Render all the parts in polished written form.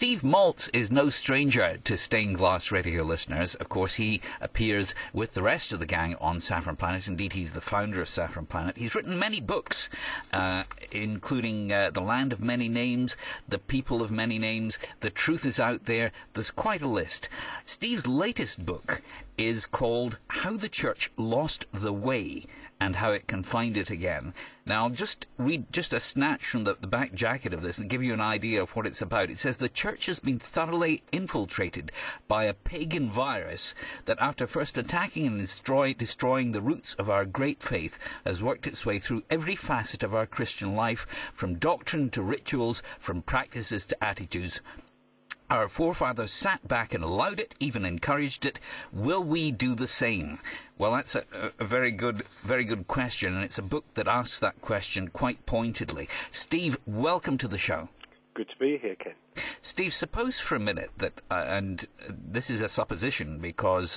Steve Maltz is no stranger to Stained Glass Radio listeners. Of course, he appears with the rest of the gang on Saffron Planet. Indeed, he's the founder of Saffron Planet. He's written many books, including The Land of Many Names, The People of Many Names, The Truth is Out There. There's quite a list. Steve's latest book is called How the Church Lost the Way and How It Can Find It Again. Now, I'll just read just a snatch from the back jacket of this and give you an idea of what it's about. It says, the church has been thoroughly infiltrated by a pagan virus that, after first attacking and destroying the roots of our great faith, has worked its way through every facet of our Christian life, from doctrine to rituals, from practices to attitudes. Our forefathers sat back and allowed it, even encouraged it. Will we do the same? Well, that's a very good question, and it's a book that asks that question quite pointedly. Steve, welcome to the show. Good to be here, Ken. Steve, suppose for a minute that, and this is a supposition because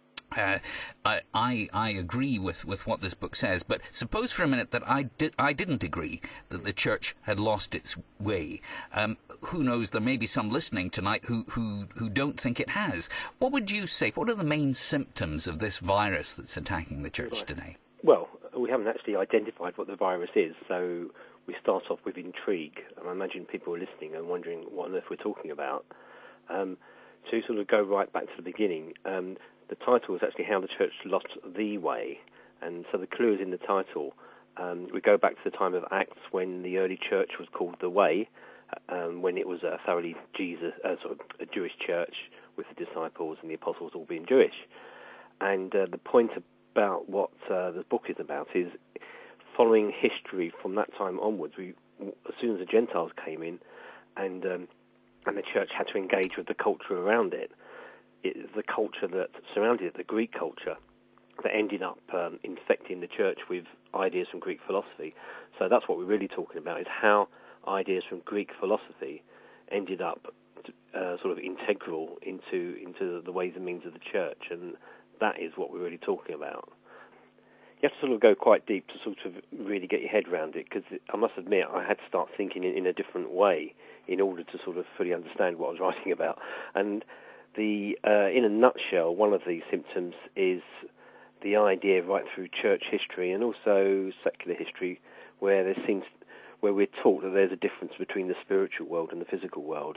I agree with what this book says, but suppose for a minute that I didn't agree that the church had lost its way. Who knows, there may be some listening tonight who don't think it has. What would you say? What are the main symptoms of this virus that's attacking the church today? Well, we haven't actually identified what the virus is, so we start off with intrigue. And I imagine people are listening and wondering what on earth we're talking about. To sort of go right back to the beginning, the title is actually How the Church Lost the Way. And so the clue is in the title. We go back to the time of Acts when the early church was called the Way, when it was a thoroughly a Jewish church with the disciples and the apostles all being Jewish. And the point about what the book is about is following history from that time onwards. As soon as the Gentiles came in and the church had to engage with the culture around it, the culture that surrounded it, the Greek culture, that ended up infecting the church with ideas from Greek philosophy. So that's what we're really talking about, is how ideas from Greek philosophy ended up sort of integral into the ways and means of the church, and that is what we're really talking about. You have to sort of go quite deep to sort of really get your head around it, because I must admit I had to start thinking in a different way in order to sort of fully understand what I was writing about. And in a nutshell, one of the symptoms is the idea right through church history and also secular history where we're taught that there's a difference between the spiritual world and the physical world,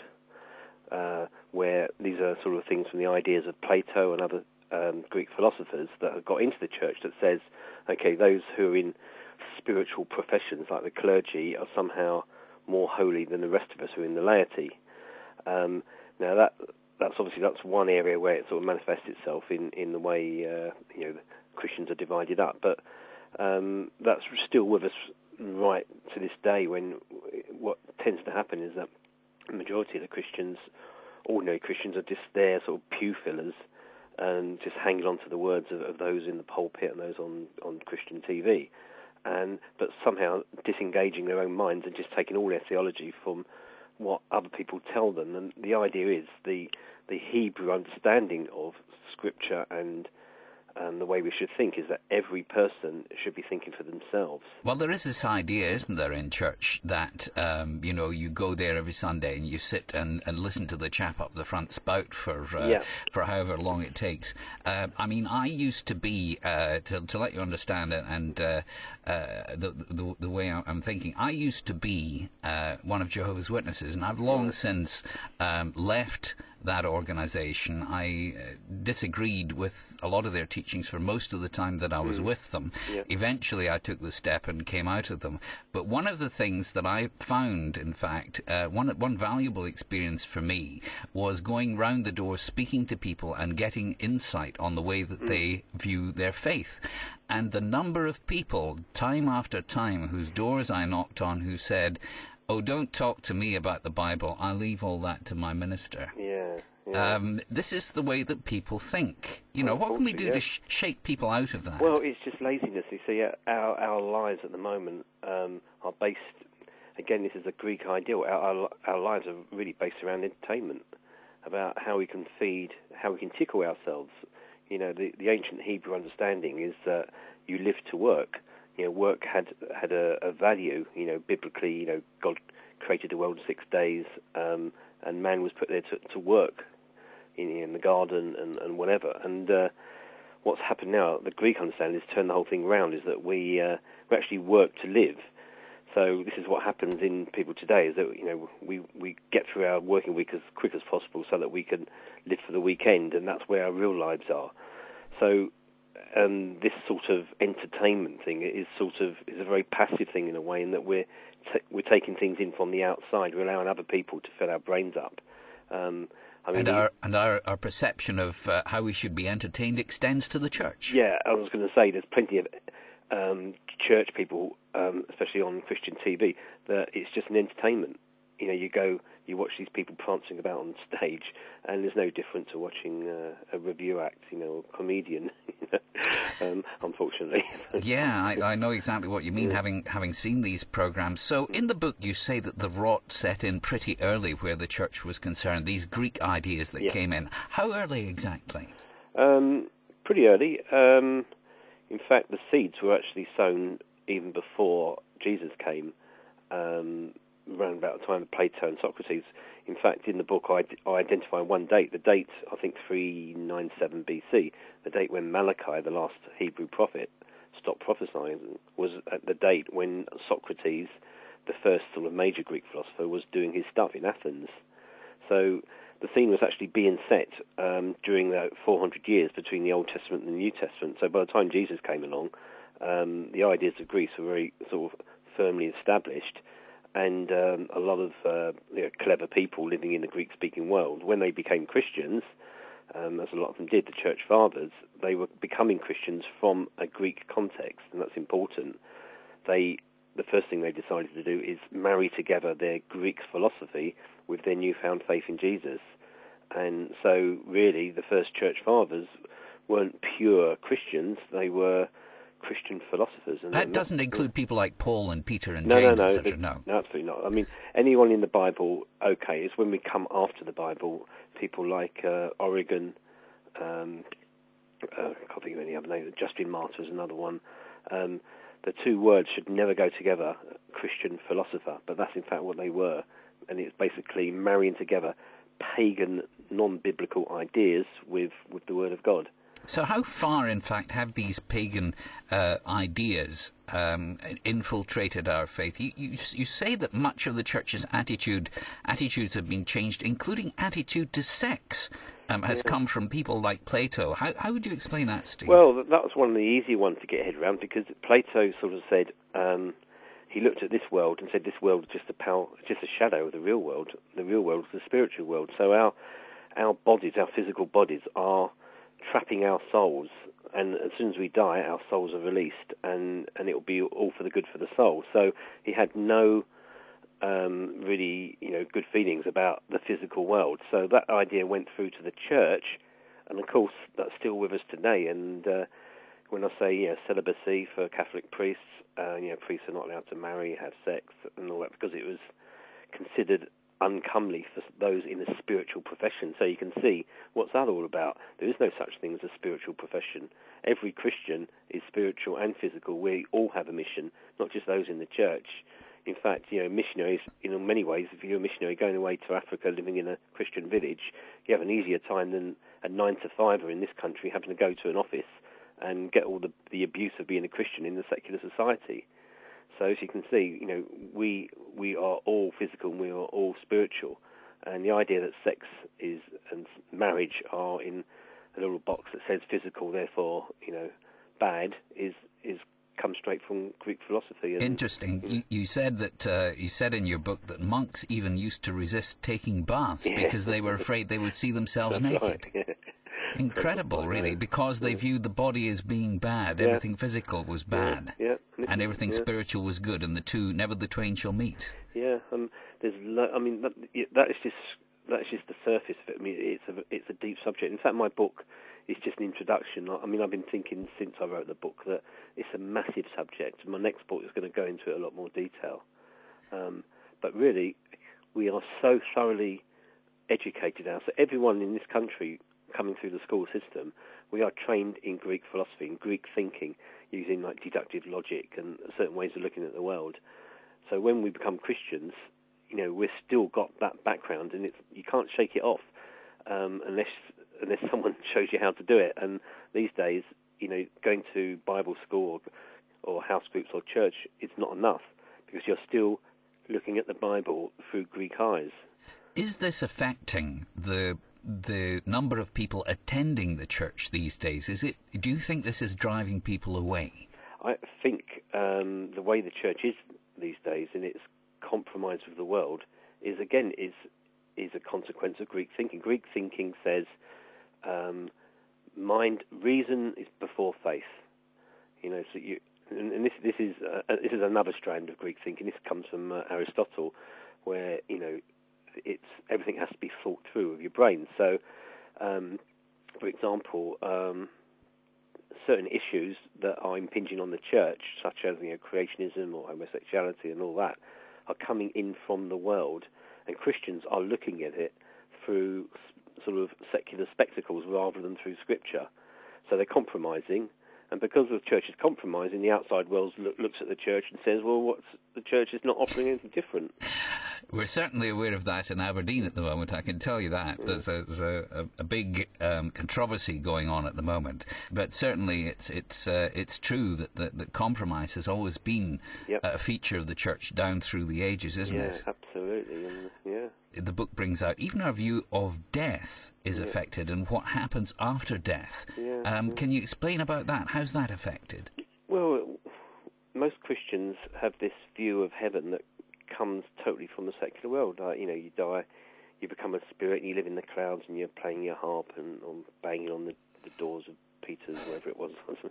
where these are sort of things from the ideas of Plato and other Greek philosophers that have got into the church that says, okay, those who are in spiritual professions like the clergy are somehow more holy than the rest of us who are in the laity. Now that's one area where it sort of manifests itself in the way Christians are divided up, but that's still with us right to this day, when what tends to happen is that the majority of the Christians, ordinary Christians, are just there sort of pew fillers and just hanging on to the words of those in the pulpit and those on Christian TV, but somehow disengaging their own minds and just taking all their theology from what other people tell them. And the idea is the Hebrew understanding of Scripture and the way we should think is that every person should be thinking for themselves. Well, there is this idea, isn't there, in church that, you go there every Sunday and you sit and listen to the chap up the front spout for however long it takes. I used to be, to let you understand it, and the way I'm thinking, I used to be one of Jehovah's Witnesses, and I've long since left that organization. I disagreed with a lot of their teachings for most of the time that I was with them. Yeah. Eventually I took the step and came out of them. But one of the things that I found, in fact, one valuable experience for me was going round the door, speaking to people and getting insight on the way that they view their faith. And the number of people, time after time, whose doors I knocked on, who said, "Oh, don't talk to me about the Bible. I leave all that to my minister." Yeah. This is the way that people think. What can we do to shake people out of that? Well, it's just laziness. You see, our lives at the moment are based, again, this is a Greek ideal. Our lives are really based around entertainment, about how we can feed, how we can tickle ourselves. The ancient Hebrew understanding is that you live to work. Work had a value. Biblically, God created the world in 6 days, and man was put there to work in the garden and whatever. And what's happened now, the Greek understanding is turned the whole thing around, is that we actually work to live. So this is what happens in people today, is that we get through our working week as quick as possible so that we can live for the weekend, and that's where our real lives are. So this sort of entertainment thing is a very passive thing in a way, in that we're taking things in from the outside. We're allowing other people to fill our brains up. Our perception of how we should be entertained extends to the church. Yeah, I was going to say there's plenty of church people, especially on Christian TV, that it's just an entertainment. You watch these people prancing about on stage, and there's no different to watching a review act, or a comedian, unfortunately. Yeah, I know exactly what you mean, having seen these programs. So in the book you say that the rot set in pretty early where the church was concerned, these Greek ideas that came in. How early exactly? Pretty early. In fact, the seeds were actually sown even before Jesus came, around about the time of Plato and Socrates. In fact, in the book, I identify one date. The date, I think, 397 BC, the date when Malachi, the last Hebrew prophet, stopped prophesying, was at the date when Socrates, the first sort of major Greek philosopher, was doing his stuff in Athens. So the scene was actually being set during the 400 years between the Old Testament and the New Testament. So by the time Jesus came along, the ideas of Greece were very sort of firmly established, and a lot of clever people living in the Greek-speaking world, when they became Christians, as a lot of them did, the church fathers, they were becoming Christians from a Greek context, and that's important. The first thing they decided to do is marry together their Greek philosophy with their newfound faith in Jesus. And so really the first church fathers weren't pure Christians, they were Christian philosophers. And that doesn't include people like Paul and Peter and James, etc. No, absolutely not. I mean, anyone in the Bible, okay. It's when we come after the Bible, people like Origen, I can't think of any other name, Justin Martyr is another one. The two words should never go together, Christian philosopher, but that's in fact what they were. And it's basically marrying together pagan, non-biblical ideas with the Word of God. So how far, in fact, have these pagan ideas infiltrated our faith? You say that much of the church's attitudes have been changed, including attitude to sex, has come from people like Plato. How would you explain that, Steve? Well, that was one of the easy ones to get your head around, because Plato sort of said, he looked at this world and said this world is just a shadow of the real world. The real world is the spiritual world. So our bodies, our physical bodies, are trapping our souls, and as soon as we die, our souls are released, and it will be all for the good for the soul. So he had no really good feelings about the physical world. So that idea went through to the church, and of course that's still with us today. And when I say celibacy for Catholic priests, priests are not allowed to marry, have sex, and all that, because it was considered uncomely for those in a spiritual profession. So you can see what's that all about. There is no such thing as a spiritual profession. Every Christian is spiritual and physical. We all have a mission, not just those in the church. In fact, missionaries, in many ways, if you're a missionary going away to Africa, living in a Christian village, you have an easier time than a 9-to-5er in this country having to go to an office and get all the abuse of being a Christian in the secular society. So as you can see, we are all physical and we are all spiritual. And the idea that sex and marriage are in a little box that says physical, therefore, bad, is comes straight from Greek philosophy. And, interesting. You said that you said in your book that monks even used to resist taking baths because they were afraid they would see themselves naked. Right, yeah. Incredible, really, because they viewed the body as being bad. Yeah. Everything physical was bad, and everything spiritual was good, and never the twain shall meet. Yeah, that is just the surface of it. I mean, it's a deep subject. In fact, my book is just an introduction. I mean, I've been thinking since I wrote the book that it's a massive subject. My next book is going to go into it a lot more detail. But really, we are so thoroughly educated now. So everyone in this country coming through the school system, we are trained in Greek philosophy, in Greek thinking, using like deductive logic and certain ways of looking at the world. So when we become Christians, we've still got that background, and you can't shake it off unless someone shows you how to do it. And these days, going to Bible school or house groups or church, it's not enough, because you're still looking at the Bible through Greek eyes. Is this affecting the number of people attending the church these days? Do you think this is driving people away? I think the way the church is these days, in its compromise with the world, is a consequence of Greek thinking. Greek thinking says reason is before faith. So this is another strand of Greek thinking. This comes from Aristotle, where it's everything has to be thought through with your brain. So, for example, certain issues that are impinging on the church, such as creationism or homosexuality and all that, are coming in from the world, and Christians are looking at it through sort of secular spectacles rather than through Scripture. So they're compromising, and because the church is compromising, the outside world looks at the church and says, well, the church is not offering anything different. We're certainly aware of that in Aberdeen at the moment, I can tell you that. There's a big controversy going on at the moment. But certainly it's true that compromise has always been a feature of the church down through the ages, isn't it? Yeah, absolutely. The book brings out even our view of death is affected and what happens after death. Can you explain about that? How's that affected? Well, most Christians have this view of heaven that comes totally from the secular world. You die, you become a spirit, and you live in the clouds, and you're playing your harp or banging on the doors of Peter's, wherever it was.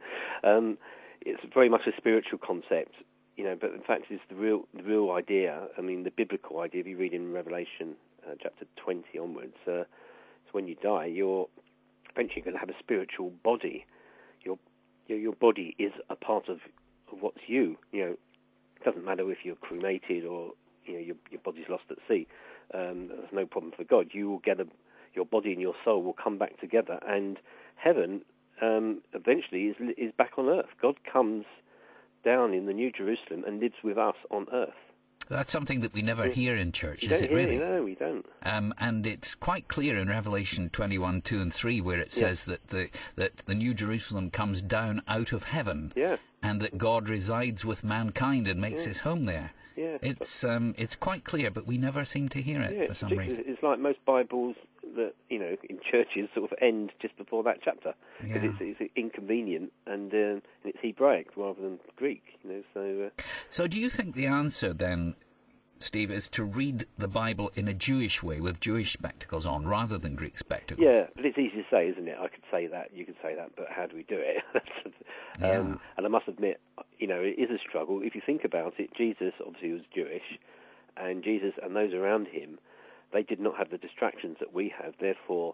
It's very much a spiritual concept, but in fact it's the real idea. I mean, the biblical idea, if you read in Revelation chapter 20 onwards, it's when you die, you're eventually going to have a spiritual body. Your body is a part of what's you. It doesn't matter if you're cremated or your body's lost at sea. There's no problem for God. You will get your body and your soul will come back together, and heaven eventually is back on earth. God comes down in the New Jerusalem and lives with us on earth. That's something that we never hear in church, is it really? No, we don't. And it's quite clear in Revelation 21, 2 and 3, where it says that the New Jerusalem comes down out of heaven, and that God resides with mankind and makes his home there. Yeah. It's quite clear, but we never seem to hear it for some reason. It's like most Bibles that, in churches sort of end just before that chapter, because it's inconvenient, and it's Hebraic rather than Greek. So do you think the answer then, Steve, is to read the Bible in a Jewish way with Jewish spectacles on rather than Greek spectacles? Yeah, but it's easy to say, isn't it? I could say that, you could say that, but how do we do it? And I must admit, it is a struggle. If you think about it, Jesus obviously was Jewish, and Jesus and those around him, they did not have the distractions that we have. Therefore,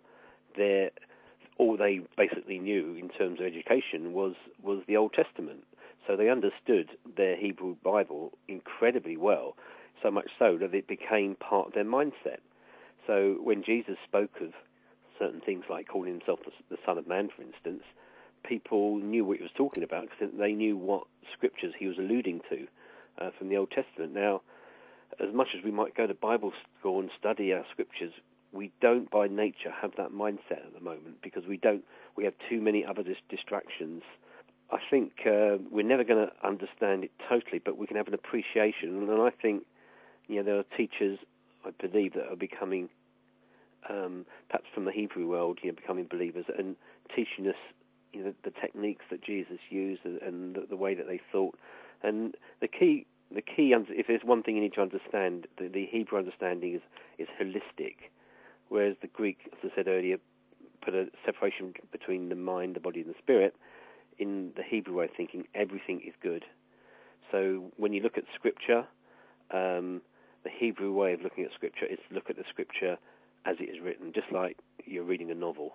all they basically knew in terms of education was the Old Testament. So they understood their Hebrew Bible incredibly well, so much so that it became part of their mindset. So when Jesus spoke of certain things like calling himself the Son of Man, for instance, people knew what he was talking about because they knew what scriptures he was alluding to from the Old Testament. Now, as much as we might go to Bible school and study our scriptures, we don't by nature have that mindset at the moment because we have too many other distractions. I think we're never going to understand it totally, but we can have an appreciation. And I think there are teachers, I believe, that are becoming, perhaps from the Hebrew world, becoming believers and teaching us the techniques that Jesus used and the way that they thought. And the key, if there's one thing you need to understand, the Hebrew understanding is holistic, whereas the Greek, as I said earlier, put a separation between the mind, the body, and the spirit. In the Hebrew way of thinking, everything is good. So when you look at Scripture, the Hebrew way of looking at Scripture is to look at the Scripture as it is written, just like you're reading a novel.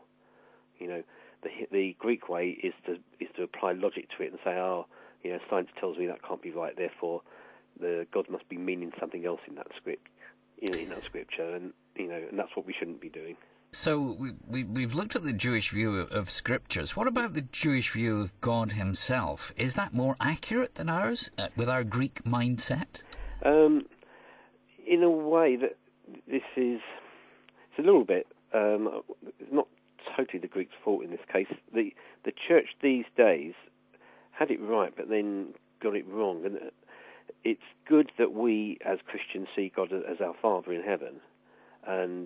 The Greek way is to apply logic to it and say, science tells me that can't be right, therefore God must be meaning something else in that script, in that Scripture, and that's what we shouldn't be doing. So we've looked at the Jewish view of scriptures. What about the Jewish view of God himself? Is that more accurate than ours with our Greek mindset? in a way that this is, it's a little bit, it's not totally the Greeks' fault in this case. The church these days had it right, but then got it wrong. And it's good that we, as Christians, see God as our Father in heaven, and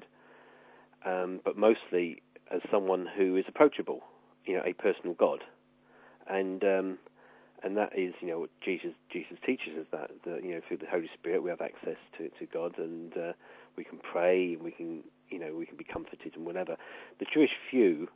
but mostly as someone who is approachable, a personal God, and that is, what Jesus teaches us, that through the Holy Spirit we have access to God, and we can pray, and we can be comforted and whatever. The Jewish view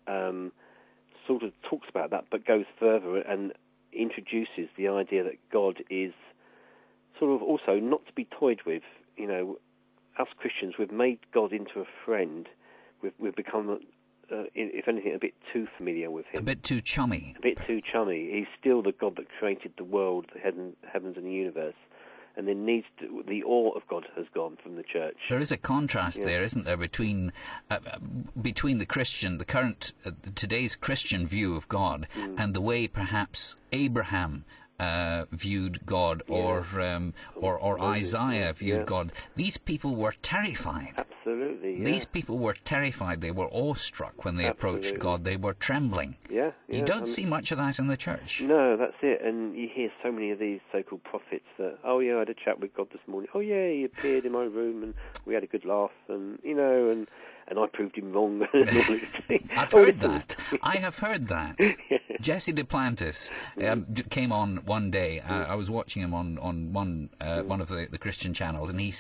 sort of talks about that, but goes further and introduces the idea that God is sort of also not to be toyed with. Us Christians, we've made God into a friend. We've become, if anything, a bit too familiar with him. A bit too chummy. He's still the God that created the world, the heavens and the universe. And the awe of God has gone from the church. There is a contrast there, isn't there, between the Christian, the current, today's Christian view of God, and the way perhaps Abraham viewed God, or Isaiah viewed God. These people were terrified. Absolutely. Yeah. These people were terrified. They were awestruck when they approached God. They were trembling. Yeah. You don't see much of that in the church. No, that's it. And you hear so many of these so-called prophets that, I had a chat with God this morning. He appeared in my room and we had a good laugh, and I proved him wrong. I've heard that. I have heard that. Jesse Duplantis came on one day. I was watching him on one of the Christian channels, and he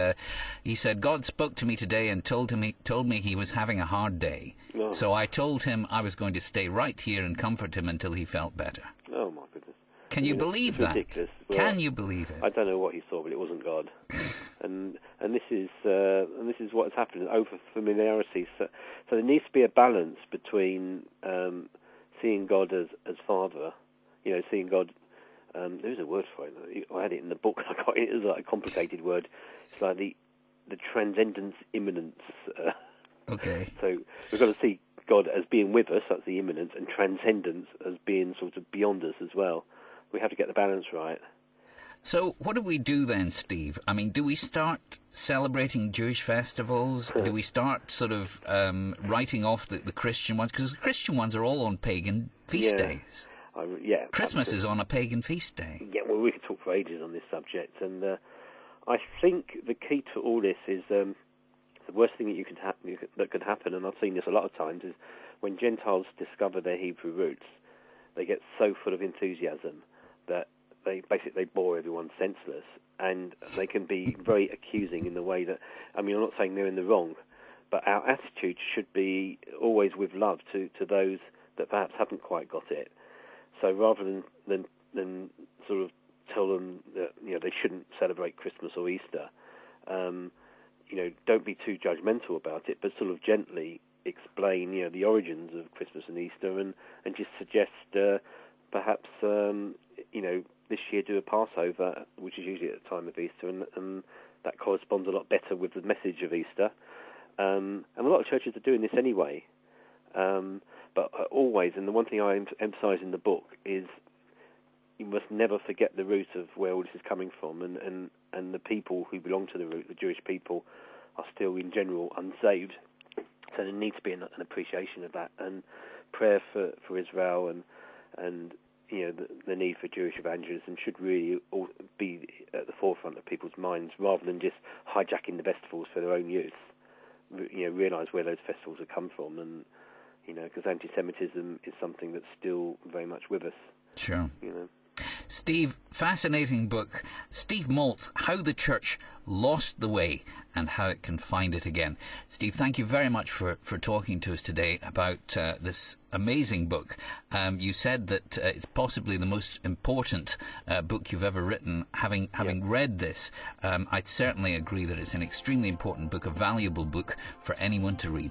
said God spoke to me today and told me he was having a hard day. Oh. So I told him I was going to stay right here and comfort him until he felt better. Oh my goodness! Can you believe that? Ridiculous. Well, can you believe it? I don't know what he saw, but it wasn't God. and this is what has happened, over familiarity. So there needs to be a balance between seeing God as Father, seeing God. There's a word for it. I had it in the book. I got it. It was like a complicated word. It's like the transcendence immanence. Okay. So we've got to see God as being with us, that's the immanence, and transcendence as being sort of beyond us as well. We have to get the balance right. So what do we do then, Steve? I mean, do we start celebrating Jewish festivals? Do we start sort of writing off the Christian ones? Because the Christian ones are all on pagan feast days. Christmas is on a pagan feast day. Yeah, well, we could talk for ages on this subject. And I think the key to all this is the worst thing that could happen, and I've seen this a lot of times, is when Gentiles discover their Hebrew roots, they get so full of enthusiasm that they bore everyone senseless, and they can be very accusing in the way that, I'm not saying they're in the wrong, but our attitude should be always with love to those that perhaps haven't quite got it. So rather than sort of tell them that they shouldn't celebrate Christmas or Easter, don't be too judgmental about it, but sort of gently explain the origins of Christmas and Easter, and just suggest perhaps this year do a Passover, which is usually at the time of Easter, and that corresponds a lot better with the message of Easter. And a lot of churches are doing this anyway. But always, and the one thing I emphasise in the book is you must never forget the root of where all this is coming from, and the people who belong to the root, the Jewish people, are still in general unsaved. So there needs to be an appreciation of that, and prayer for Israel, and the need for Jewish evangelism should really be at the forefront of people's minds, rather than just hijacking the festivals for their own use. Realise where those festivals have come from, and because anti-Semitism is something that's still very much with us. Sure. Steve, fascinating book. Steve Maltz, How the Church Lost the Way and How It Can Find It Again. Steve, thank you very much for talking to us today about this amazing book. You said that it's possibly the most important book you've ever written. Having read this, I'd certainly agree that it's an extremely important book, a valuable book for anyone to read.